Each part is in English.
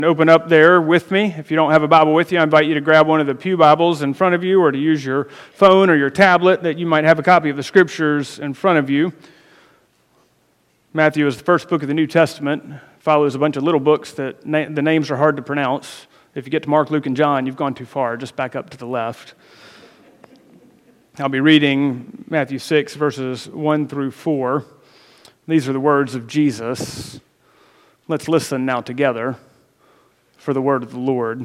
Open up there with me. If you don't have a Bible with you, I invite you to grab one of the pew Bibles in front of you or to use your phone or your tablet that you might have a copy of the Scriptures in front of you. Matthew is the first book of the New Testament. Follows a bunch of little books that the names are hard to pronounce. If you get to Mark, Luke, and John, you've gone too far. Just back up to the left. I'll be reading Matthew 6, verses 1 through 4. These are the words of Jesus. Let's listen now together for the word of the Lord.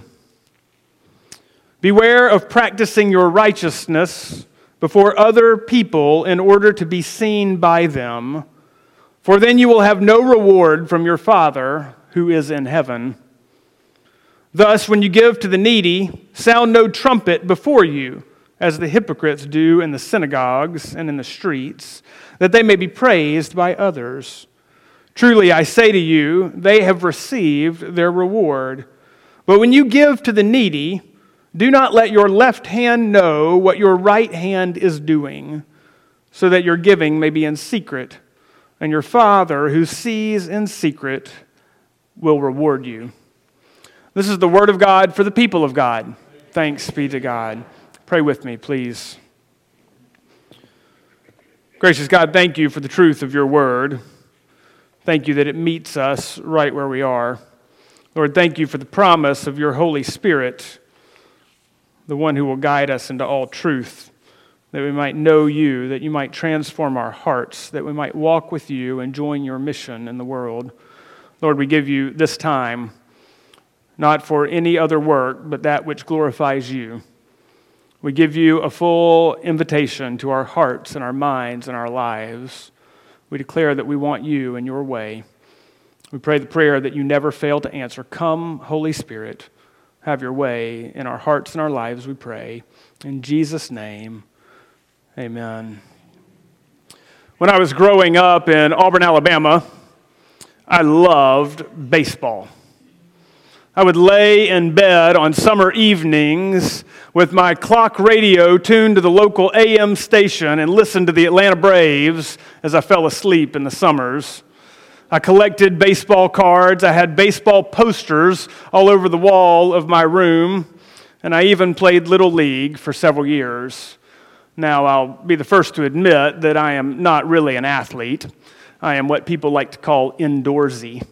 Beware of practicing your righteousness before other people in order to be seen by them, for then you will have no reward from your Father who is in heaven. Thus, when you give to the needy, sound no trumpet before you, as the hypocrites do in the synagogues and in the streets, that they may be praised by others. Truly, I say to you, they have received their reward. But when you give to the needy, do not let your left hand know what your right hand is doing, so that your giving may be in secret, and your Father who sees in secret will reward you. This is the word of God for the people of God. Thanks be to God. Pray with me, please. Gracious God, thank you for the truth of your word. Thank you that it meets us right where we are. Lord, thank you for the promise of your Holy Spirit, the one who will guide us into all truth, that we might know you, that you might transform our hearts, that we might walk with you and join your mission in the world. Lord, we give you this time, not for any other work, but that which glorifies you. We give you a full invitation to our hearts and our minds and our lives. We declare that we want you and your way. We pray the prayer that you never fail to answer. Come, Holy Spirit, have your way in our hearts and our lives, we pray. In Jesus' name, amen. When I was growing up in Auburn, Alabama, I loved baseball. I would lay in bed on summer evenings with my clock radio tuned to the local AM station and listen to the Atlanta Braves as I fell asleep in the summers. I collected baseball cards. I had baseball posters all over the wall of my room, and I even played Little League for several years. Now, I'll be the first to admit that I am not really an athlete. I am what people like to call indoorsy.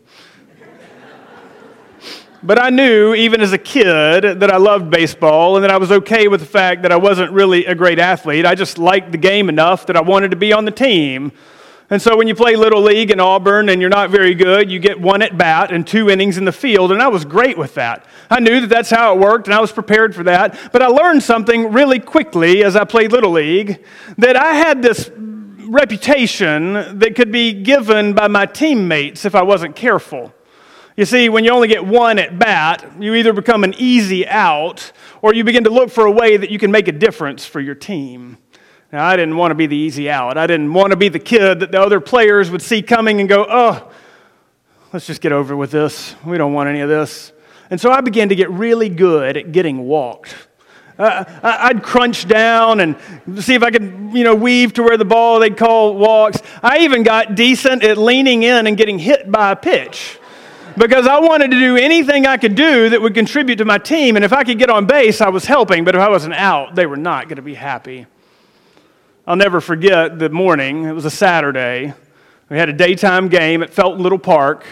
But I knew, even as a kid, that I loved baseball and that I was okay with the fact that I wasn't really a great athlete. I just liked the game enough that I wanted to be on the team. And so when you play Little League in Auburn and you're not very good, you get one at bat and 2 innings in the field, and I was great with that. I knew that that's how it worked, and I was prepared for that. But I learned something really quickly as I played Little League, that I had this reputation that could be given by my teammates if I wasn't careful. You see, when you only get one at bat, you either become an easy out or you begin to look for a way that you can make a difference for your team. Now, I didn't want to be the easy out. I didn't want to be the kid that the other players would see coming and go, oh, let's just get over with this. We don't want any of this. And so I began to get really good at getting walked. I'd crunch down and see if I could, weave to where the ball they'd call walks. I even got decent at leaning in and getting hit by a pitch, because I wanted to do anything I could do that would contribute to my team. And if I could get on base, I was helping. But if I wasn't out, they were not going to be happy. I'll never forget the morning. It was a Saturday. We had a daytime game at Felton Little Park.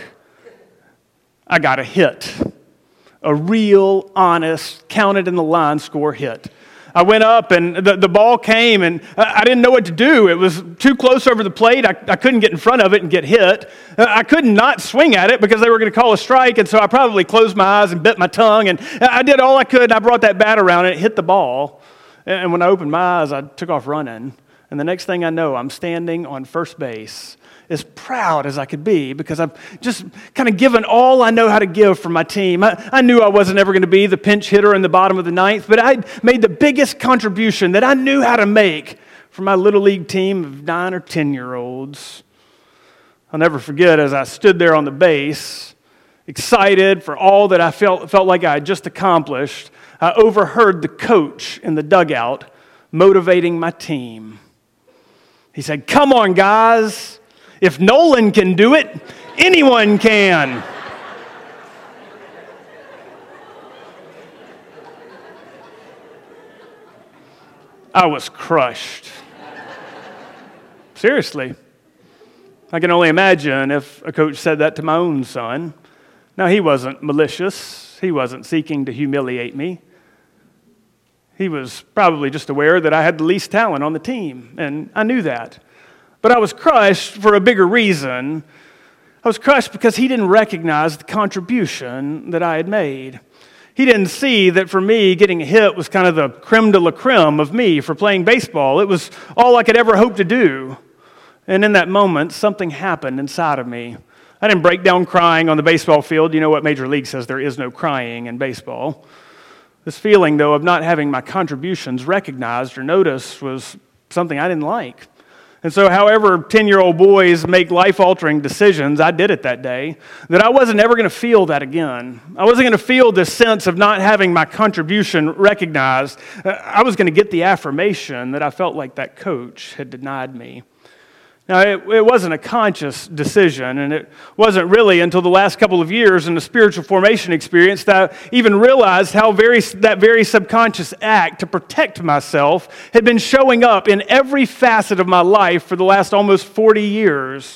I got a hit. A real, honest, counted in the line score hit. I went up and the ball came and I didn't know what to do. It was too close over the plate. I couldn't get in front of it and get hit. I could not swing at it because they were going to call a strike, and so I probably closed my eyes and bit my tongue, and I did all I could. I brought that bat around and it hit the ball. And when I opened my eyes, I took off running. And the next thing I know, I'm standing on first base, as proud as I could be, because I've just kind of given all I know how to give for my team. I knew I wasn't ever going to be the pinch hitter in the bottom of the ninth, but I made the biggest contribution that I knew how to make for my Little League team of 9 or 10-year-olds. I'll never forget, as I stood there on the base, excited for all that I felt like I had just accomplished, I overheard the coach in the dugout motivating my team. He said, "Come on, guys. If Nolan can do it, anyone can." I was crushed. Seriously. I can only imagine if a coach said that to my own son. Now, he wasn't malicious. He wasn't seeking to humiliate me. He was probably just aware that I had the least talent on the team, and I knew that. But I was crushed for a bigger reason. I was crushed because he didn't recognize the contribution that I had made. He didn't see that for me, getting a hit was kind of the creme de la creme of me for playing baseball. It was all I could ever hope to do. And in that moment, something happened inside of me. I didn't break down crying on the baseball field. You know what Major League says, there is no crying in baseball. This feeling, though, of not having my contributions recognized or noticed was something I didn't like. And so however 10-year-old boys make life-altering decisions, I did it that day, that I wasn't ever going to feel that again. I wasn't going to feel this sense of not having my contribution recognized. I was going to get the affirmation that I felt like that coach had denied me. Now, it wasn't a conscious decision, and it wasn't really until the last couple of years in the spiritual formation experience that I even realized how that very subconscious act to protect myself had been showing up in every facet of my life for the last almost 40 years.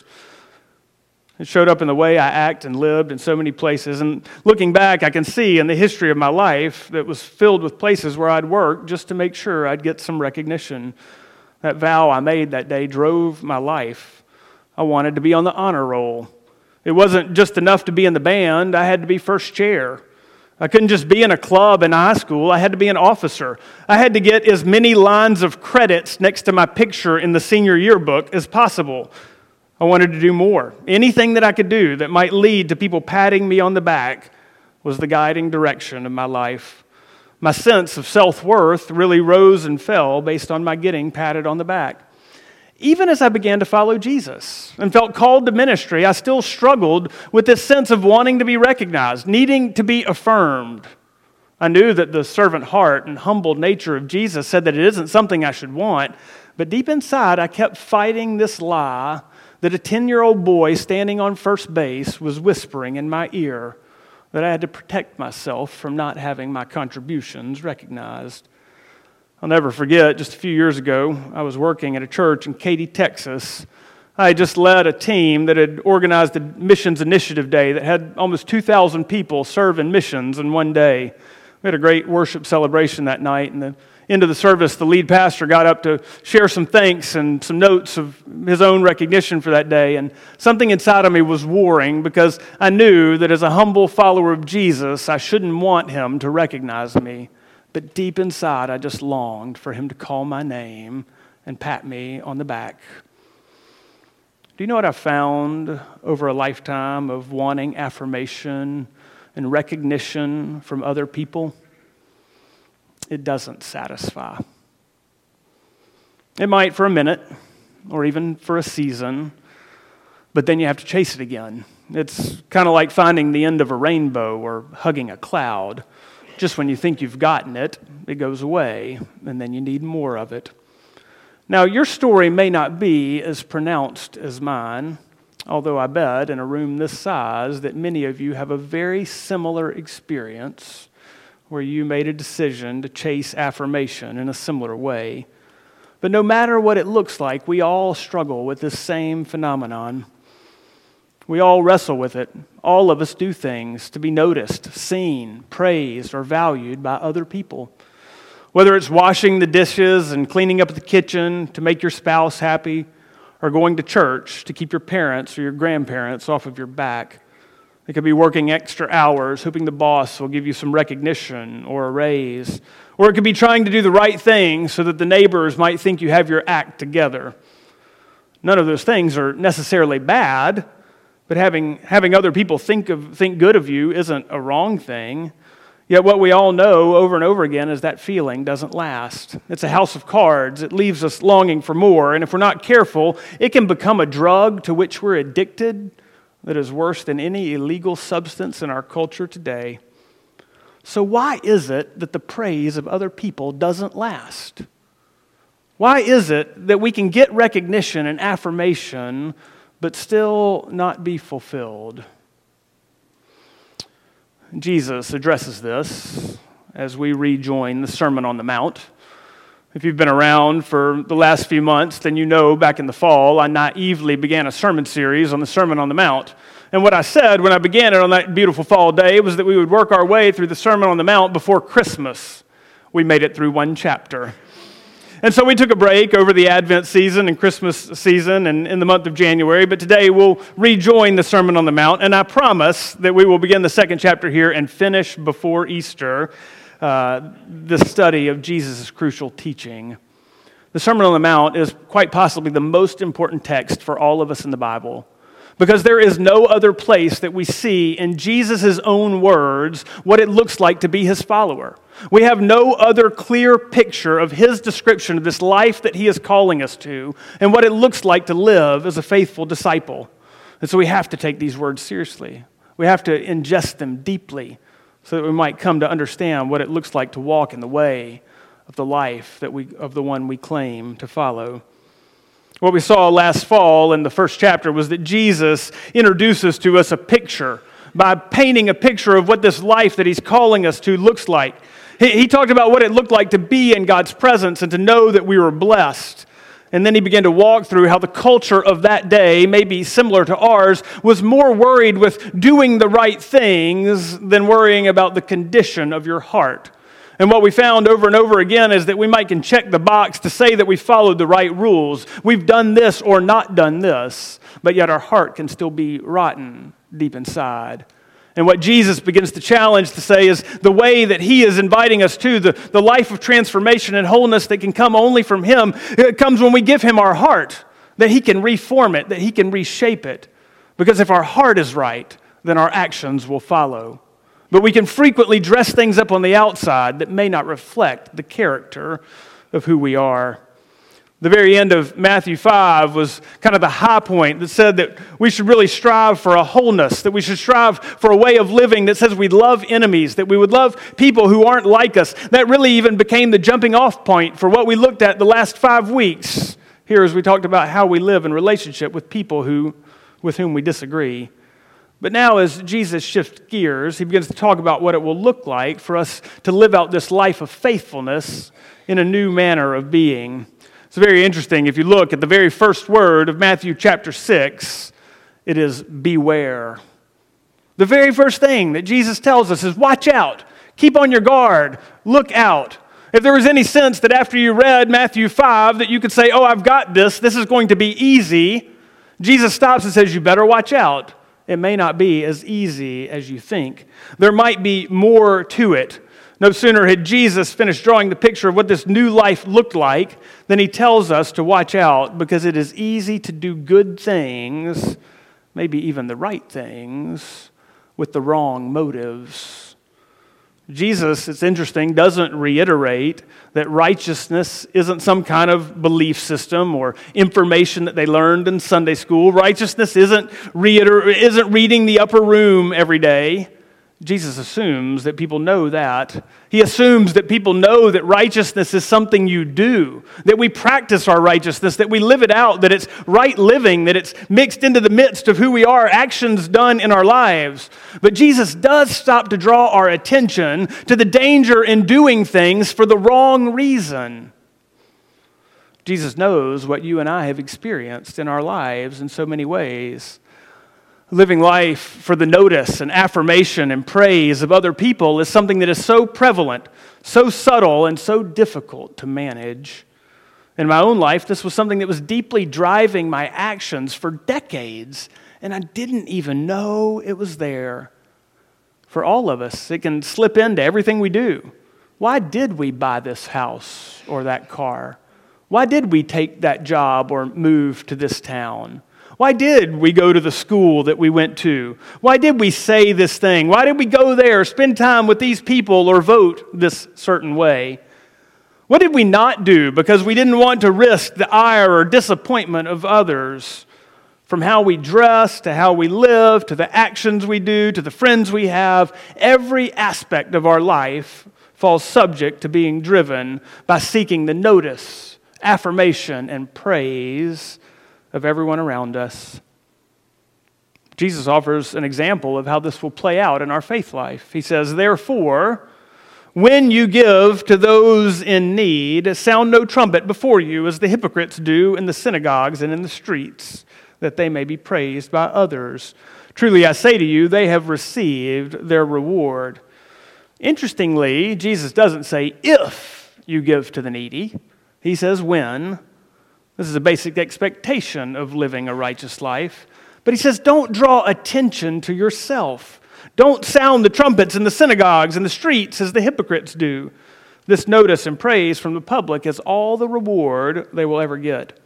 It showed up in the way I act and lived in so many places. And looking back, I can see in the history of my life that was filled with places where I'd work just to make sure I'd get some recognition. That vow I made that day drove my life. I wanted to be on the honor roll. It wasn't just enough to be in the band. I had to be first chair. I couldn't just be in a club in high school. I had to be an officer. I had to get as many lines of credits next to my picture in the senior yearbook as possible. I wanted to do more. Anything that I could do that might lead to people patting me on the back was the guiding direction of my life. My sense of self-worth really rose and fell based on my getting patted on the back. Even as I began to follow Jesus and felt called to ministry, I still struggled with this sense of wanting to be recognized, needing to be affirmed. I knew that the servant heart and humble nature of Jesus said that it isn't something I should want, but deep inside I kept fighting this lie that a 10-year-old boy standing on first base was whispering in my ear that I had to protect myself from not having my contributions recognized. I'll never forget, just a few years ago, I was working at a church in Katy, Texas. I had just led a team that had organized a missions initiative day that had almost 2,000 people serve in missions in one day. We had a great worship celebration that night, and the end of the service, the lead pastor got up to share some thanks and some notes of his own recognition for that day. And something inside of me was warring because I knew that as a humble follower of Jesus, I shouldn't want him to recognize me. But deep inside, I just longed for him to call my name and pat me on the back. Do you know what I found over a lifetime of wanting affirmation and recognition from other people? It doesn't satisfy. It might for a minute or even for a season, but then you have to chase it again. It's kind of like finding the end of a rainbow or hugging a cloud. Just when you think you've gotten it, it goes away, and then you need more of it. Now, your story may not be as pronounced as mine, although I bet in a room this size that many of you have a very similar experience where you made a decision to chase affirmation in a similar way. But no matter what it looks like, we all struggle with this same phenomenon. We all wrestle with it. All of us do things to be noticed, seen, praised, or valued by other people. Whether it's washing the dishes and cleaning up the kitchen to make your spouse happy, or going to church to keep your parents or your grandparents off of your back. It could be working extra hours, hoping the boss will give you some recognition or a raise. Or it could be trying to do the right thing so that the neighbors might think you have your act together. None of those things are necessarily bad, but having other people think good of you isn't a wrong thing. Yet what we all know over and over again is that feeling doesn't last. It's a house of cards. It leaves us longing for more. And if we're not careful, it can become a drug to which we're addicted that is worse than any illegal substance in our culture today. So why is it that the praise of other people doesn't last? Why is it that we can get recognition and affirmation but still not be fulfilled? Jesus addresses this as we rejoin the Sermon on the Mount. If you've been around for the last few months, then you know back in the fall, I naively began a sermon series on the Sermon on the Mount. And what I said when I began it on that beautiful fall day was that we would work our way through the Sermon on the Mount before Christmas. We made it through one chapter. And so we took a break over the Advent season and Christmas season and in the month of January, but today we'll rejoin the Sermon on the Mount, and I promise that we will begin the second chapter here and finish before Easter the study of Jesus' crucial teaching. The Sermon on the Mount is quite possibly the most important text for all of us in the Bible, because there is no other place that we see in Jesus' own words what it looks like to be his follower. We have no other clear picture of his description of this life that he is calling us to and what it looks like to live as a faithful disciple. And so we have to take these words seriously. We have to ingest them deeply so that we might come to understand what it looks like to walk in the way of the life of the one we claim to follow. What we saw last fall in the first chapter was that Jesus introduces to us a picture by painting a picture of what this life that he's calling us to looks like. He talked about what it looked like to be in God's presence and to know that we were blessed. And then he began to walk through how the culture of that day, maybe similar to ours, was more worried with doing the right things than worrying about the condition of your heart. And what we found over and over again is that we might can check the box to say that we followed the right rules. We've done this or not done this, but yet our heart can still be rotten deep inside. And what Jesus begins to challenge to say is the way that he is inviting us to, the life of transformation and wholeness that can come only from him, it comes when we give him our heart, that he can reform it, that he can reshape it. Because if our heart is right, then our actions will follow. But we can frequently dress things up on the outside that may not reflect the character of who we are. The very end of Matthew 5 was kind of the high point that said that we should really strive for a wholeness, that we should strive for a way of living that says we love enemies, that we would love people who aren't like us. That really even became the jumping off point for what we looked at the last 5 weeks here as we talked about how we live in relationship with people with whom we disagree. But now as Jesus shifts gears, he begins to talk about what it will look like for us to live out this life of faithfulness in a new manner of being. It's very interesting. If you look at the very first word of Matthew chapter 6, it is beware. The very first thing that Jesus tells us is watch out, keep on your guard, look out. If there was any sense that after you read Matthew 5 that you could say, oh, I've got this is going to be easy, Jesus stops and says, you better watch out. It may not be as easy as you think. There might be more to it. No sooner had Jesus finished drawing the picture of what this new life looked like than he tells us to watch out because it is easy to do good things, maybe even the right things, with the wrong motives. Jesus, it's interesting, doesn't reiterate that righteousness isn't some kind of belief system or information that they learned in Sunday school. Righteousness isn't reading the upper room every day. Jesus assumes that people know that. He assumes that people know that righteousness is something you do, that we practice our righteousness, that we live it out, that it's right living, that it's mixed into the midst of who we are, actions done in our lives. But Jesus does stop to draw our attention to the danger in doing things for the wrong reason. Jesus knows what you and I have experienced in our lives in so many ways. Living life for the notice and affirmation and praise of other people is something that is so prevalent, so subtle, and so difficult to manage. In my own life, this was something that was deeply driving my actions for decades, and I didn't even know it was there. For all of us, it can slip into everything we do. Why did we buy this house or that car? Why did we take that job or move to this town? Why did we go to the school that we went to? Why did we say this thing? Why did we go there, spend time with these people, or vote this certain way? What did we not do because we didn't want to risk the ire or disappointment of others? From how we dress, to how we live, to the actions we do, to the friends we have, every aspect of our life falls subject to being driven by seeking the notice, affirmation, and praise of everyone around us. Jesus offers an example of how this will play out in our faith life. He says, therefore, When you give to those in need, sound no trumpet before you, as the hypocrites do in the synagogues and in the streets, that they may be praised by others. Truly, I say to you, they have received their reward. Interestingly, Jesus doesn't say if you give to the needy. He says when. This is a basic expectation of living a righteous life. But he says don't draw attention to yourself. Don't sound the trumpets in the synagogues and the streets as the hypocrites do. This notice and praise from the public is all the reward they will ever get.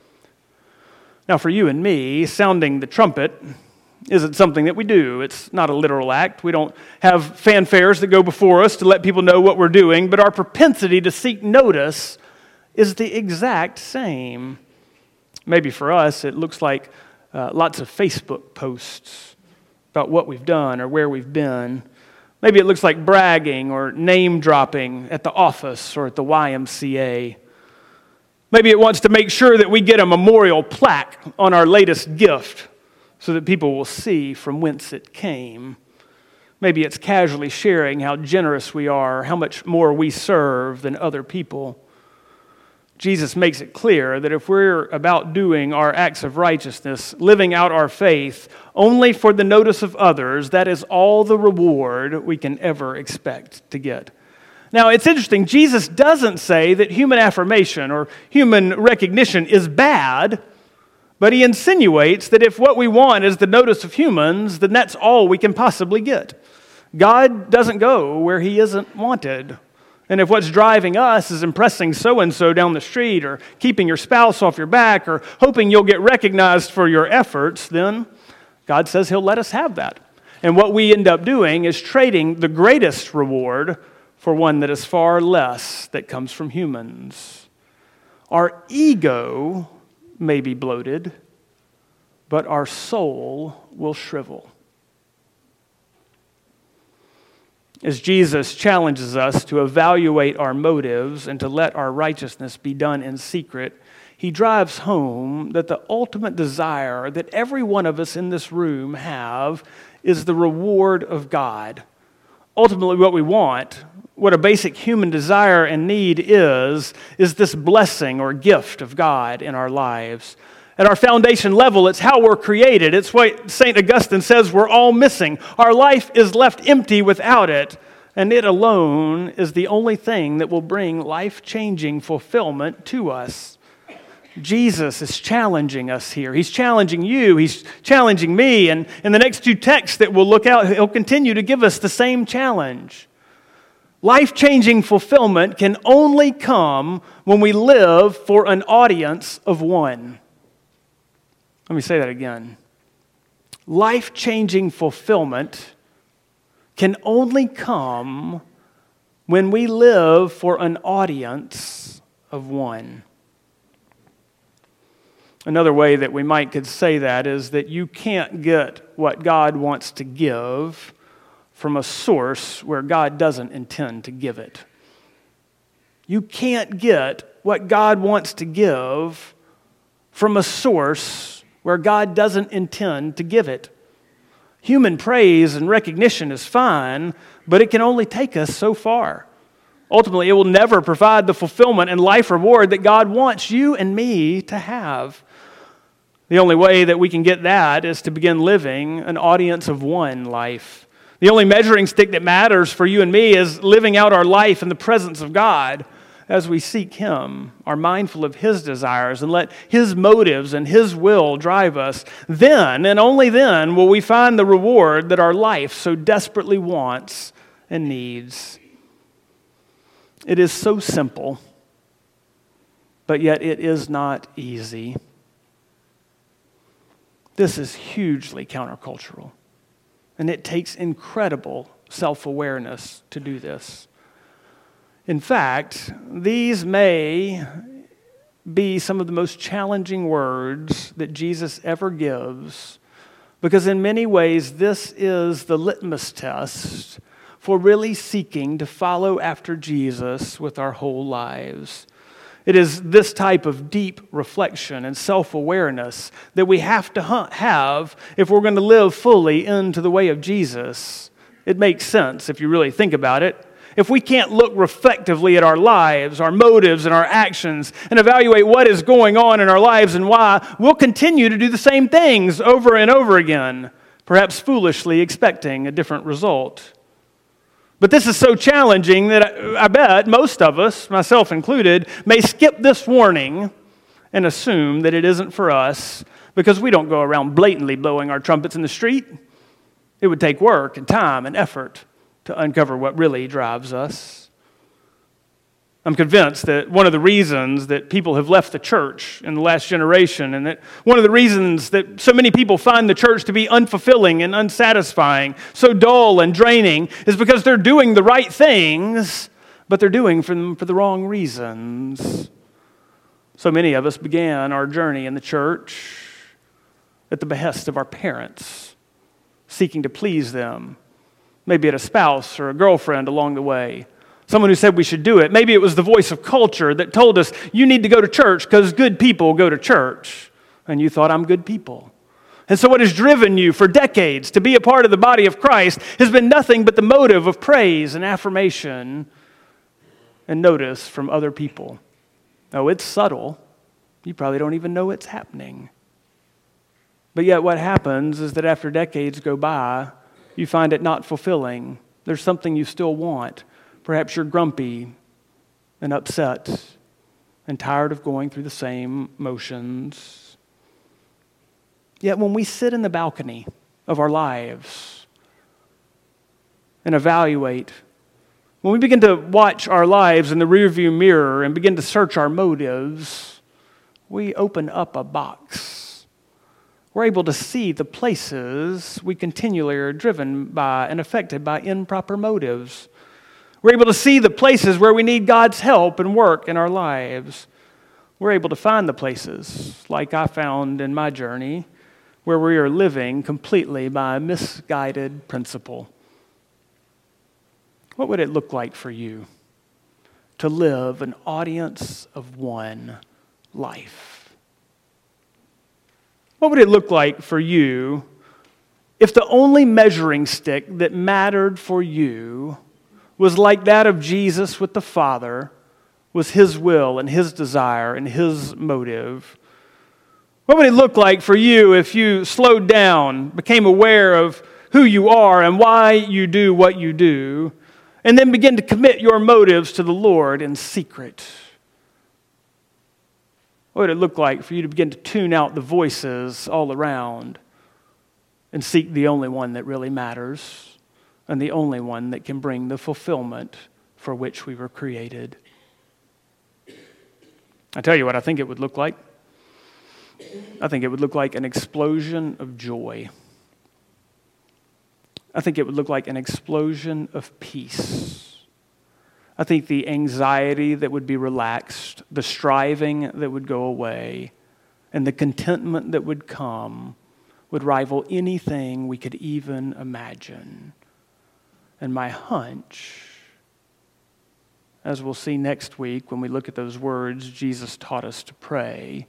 Now, for you and me, sounding the trumpet isn't something that we do. It's not a literal act. We don't have fanfares that go before us to let people know what we're doing, but our propensity to seek notice is the exact same. Maybe for us, it looks like lots of Facebook posts about what we've done or where we've been. Maybe it looks like bragging or name dropping at the office or at the YMCA. Maybe it wants to make sure that we get a memorial plaque on our latest gift so that people will see from whence it came. Maybe it's casually sharing how generous we are, how much more we serve than other people. Jesus makes it clear that if we're about doing our acts of righteousness, living out our faith only for the notice of others, that is all the reward we can ever expect to get. Now, it's interesting. Jesus doesn't say that human affirmation or human recognition is bad, but he insinuates that if what we want is the notice of humans, then that's all we can possibly get. God doesn't go where he isn't wanted. And if what's driving us is impressing so-and-so down the street or keeping your spouse off your back or hoping you'll get recognized for your efforts, then God says he'll let us have that. And what we end up doing is trading the greatest reward for one that is far less that comes from humans. Our ego may be bloated, but our soul will shrivel. As Jesus challenges us to evaluate our motives and to let our righteousness be done in secret, he drives home that the ultimate desire that every one of us in this room have is the reward of God. Ultimately, what we want, what a basic human desire and need is this blessing or gift of God in our lives. At our foundation level, it's how we're created. It's what St. Augustine says we're all missing. Our life is left empty without it, and it alone is the only thing that will bring life-changing fulfillment to us. Jesus is challenging us here. He's challenging you. He's challenging me. And in the next two texts that we'll look at, he'll continue to give us the same challenge. Life-changing fulfillment can only come when we live for an audience of one. Let me say that again. Life-changing fulfillment can only come when we live for an audience of one. Another way that we could say that is that you can't get what God wants to give from a source where God doesn't intend to give it. You can't get what God wants to give from a source where God doesn't intend to give it. Human praise and recognition is fine, but it can only take us so far. Ultimately, it will never provide the fulfillment and life reward that God wants you and me to have. The only way that we can get that is to begin living an audience of one life. The only measuring stick that matters for you and me is living out our life in the presence of God as we seek Him, are mindful of His desires, and let His motives and His will drive us. Then, and only then, will we find the reward that our life so desperately wants and needs. It is so simple, but yet it is not easy. This is hugely countercultural, and it takes incredible self-awareness to do this. In fact, these may be some of the most challenging words that Jesus ever gives, because in many ways this is the litmus test for really seeking to follow after Jesus with our whole lives. It is this type of deep reflection and self-awareness that we have to have if we're going to live fully into the way of Jesus. It makes sense if you really think about it. if we can't look reflectively at our lives, our motives, and our actions, and evaluate what is going on in our lives and why, we'll continue to do the same things over and over again, perhaps foolishly expecting a different result. But this is so challenging that I bet most of us, myself included, may skip this warning and assume that it isn't for us because we don't go around blatantly blowing our trumpets in the street. It would take work and time and effort to uncover what really drives us. I'm convinced that one of the reasons that people have left the church in the last generation, and that one of the reasons that so many people find the church to be unfulfilling and unsatisfying, so dull and draining, is because they're doing the right things, but they're doing them for the wrong reasons. So many of us began our journey in the church at the behest of our parents, seeking to please them. Maybe at a spouse or a girlfriend along the way. Someone who said we should do it. Maybe it was the voice of culture that told us, you need to go to church because good people go to church. And you thought, I'm good people. And so what has driven you for decades to be a part of the body of Christ has been nothing but the motive of praise and affirmation and notice from other people. Oh, it's subtle. You probably don't even know it's happening. But yet what happens is that after decades go by, you find it not fulfilling. There's something you still want. Perhaps you're grumpy and upset and tired of going through the same motions. Yet when we sit in the balcony of our lives and evaluate, when we begin to watch our lives in the rearview mirror and begin to search our motives, we open up a box. We're able to see the places we continually are driven by and affected by improper motives. We're able to see the places where we need God's help and work in our lives. We're able to find the places, like I found in my journey, where we are living completely by a misguided principle. What would it look like for you to live an audience of one life? What would it look like for you if the only measuring stick that mattered for you was like that of Jesus with the Father, was His will and His desire and His motive? What would it look like for you if you slowed down, became aware of who you are and why you do what you do, and then begin to commit your motives to the Lord in secret? What would it look like for you to begin to tune out the voices all around and seek the only one that really matters and the only one that can bring the fulfillment for which we were created? I tell you what I think it would look like. I think it would look like an explosion of joy. I think it would look like an explosion of peace. I think the anxiety that would be relaxed, the striving that would go away, and the contentment that would come would rival anything we could even imagine. And my hunch, as we'll see next week when we look at those words Jesus taught us to pray,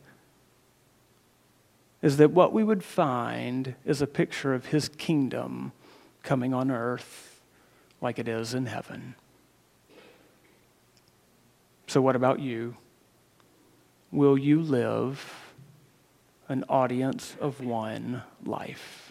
is that what we would find is a picture of His kingdom coming on earth like it is in heaven. So what about you? Will you live an audience of one life?